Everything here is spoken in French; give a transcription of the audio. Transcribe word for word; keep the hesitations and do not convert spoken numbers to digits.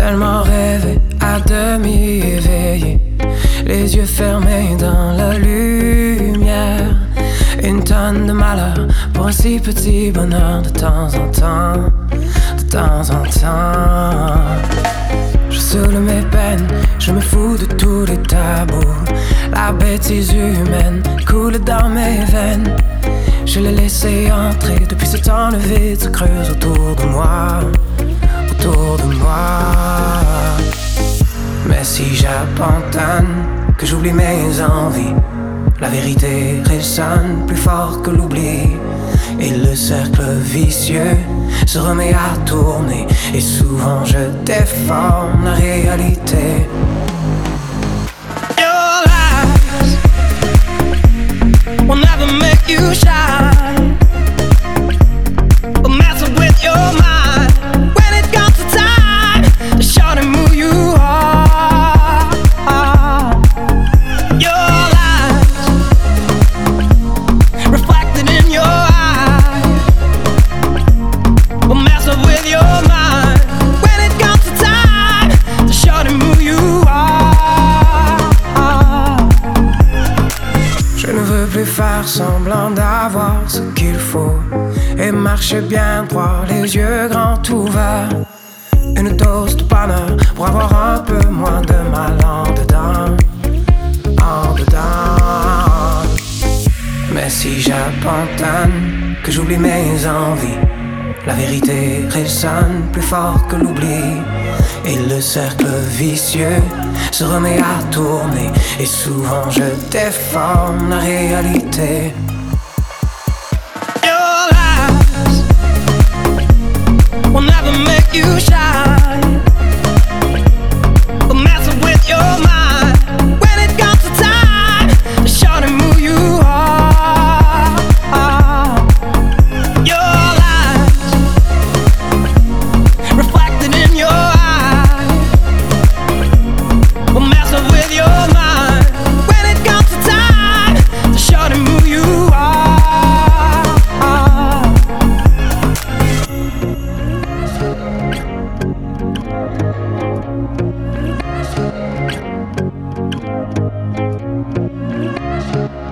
tellement rêvé, à demi éveillé, les yeux fermés dans la lumière. Une tonne de malheur pour un si petit bonheur de temps en temps, de temps en temps. Je saoule mes peines, je me fous de tous les tabous. La bêtise humaine coule dans mes veines. Je l'ai laissé entrer, depuis ce temps le vide se creuse autour de moi, autour de moi. Mais si j'abandonne, que j'oublie mes envies, la vérité résonne plus fort que l'oubli. Et le cercle vicieux se remet à tourner, et souvent je déforme la réalité. Your lies will never make you shine, will mess with your mind when it comes to time to show them who you are. Your lies reflected in your eyes will mess up with your mind when it comes to time to show them who you are. Je ne veux plus faire semblant d'avoir ce qu'il faut et marcher bien droit, les yeux grands ouverts. Une dose de bonheur pour avoir un peu moins de mal en dedans, en dedans. Mais si j'abandonne, que j'oublie mes envies, la vérité résonne plus fort que l'oubli. Et le cercle vicieux se remet à tourner, et souvent je déforme la réalité. Your lies will never make you shine, will mess up with your mind when it comes to time to show them who you are. Your lies reflected in your eyes will mess up with your mind when it comes to time to show them who you are. We'll be right back.